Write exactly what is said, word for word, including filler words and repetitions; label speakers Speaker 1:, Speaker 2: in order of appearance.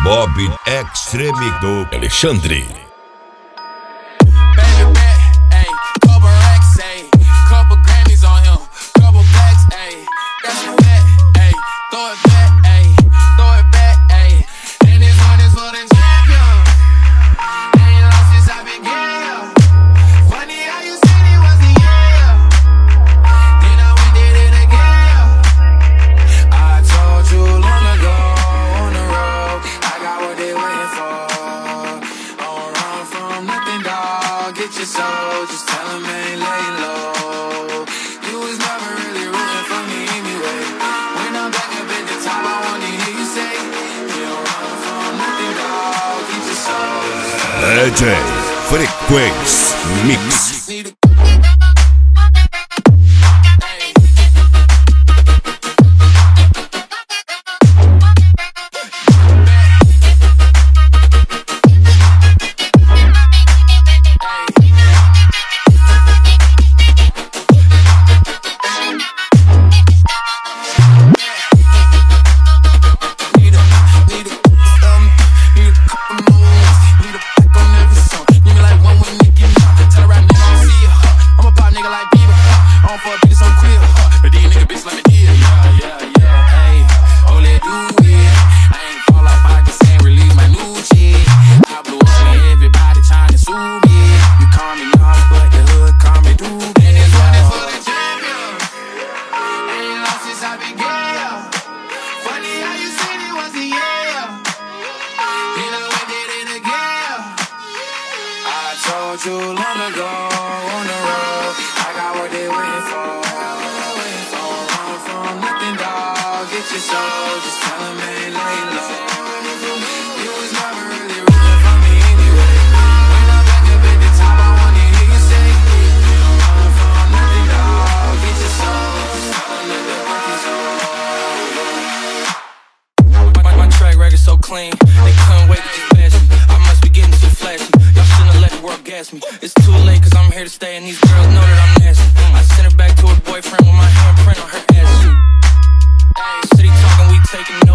Speaker 1: Bob Extreme do Alexandre. D J Frequency Mix.
Speaker 2: Clean. They couldn't wait to just bash me. I must be getting too flashy. Y'all shouldn't have let the world gas me. It's too late cause I'm here to stay and these girls know that I'm nasty. I sent her back to her boyfriend with my handprint on her ass. City talking, we taking